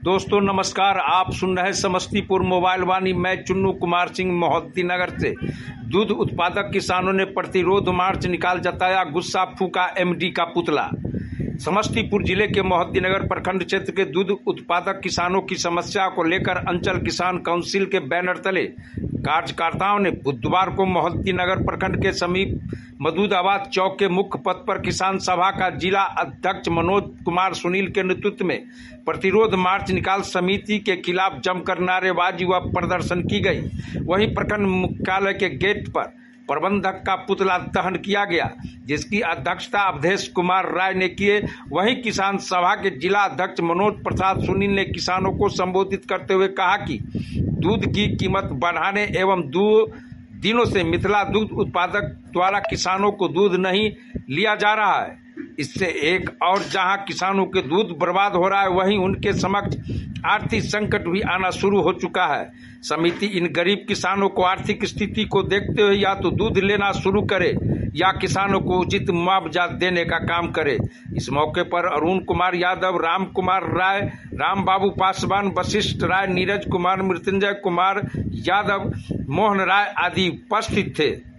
दोस्तों नमस्कार। आप सुन रहे समस्तीपुर मोबाइल वाणी। मैं चुन्नू कुमार सिंह मोहद्दी नगर से। दूध उत्पादक किसानों ने प्रतिरोध मार्च निकाल जताया गुस्सा, फूका एमडी का पुतला। समस्तीपुर जिले के मोहद्दी नगर प्रखंड क्षेत्र के दूध उत्पादक किसानों की समस्या को लेकर अंचल किसान काउंसिल के बैनर तले कार्यकर्ताओं ने बुधवार को मोहद्दी नगर प्रखंड के समीप मदूदाबाद चौक के मुख्य पथ पर किसान सभा का जिला अध्यक्ष मनोज कुमार सुनील के नेतृत्व में प्रतिरोध मार्च निकाल समिति के खिलाफ जमकर नारेबाजी व प्रदर्शन की गई। वहीं प्रखंड मुख्यालय के गेट पर प्रबंधक का पुतला दहन किया गया, जिसकी अध्यक्षता अवधेश कुमार राय ने किए। वहीं किसान सभा के जिला अध्यक्ष मनोज प्रसाद सुनील ने किसानों को संबोधित करते हुए कहा कि दूध की कीमत बढ़ाने एवं 2 दिनों से मिथिला दूध उत्पादक द्वारा किसानों को दूध नहीं लिया जा रहा है। इससे एक और जहां किसानों के दूध बर्बाद हो रहा है, वहीं उनके समक्ष आर्थिक संकट भी आना शुरू हो चुका है। समिति इन गरीब किसानों को आर्थिक स्थिति को देखते हुए या तो दूध लेना शुरू करे या किसानों को उचित मुआवजा देने का काम करे। इस मौके पर अरुण कुमार यादव, राम कुमार राय, राम बाबू पासवान, वशिष्ठ राय, नीरज कुमार, मृत्युंजय कुमार यादव, मोहन राय आदि उपस्थित थे।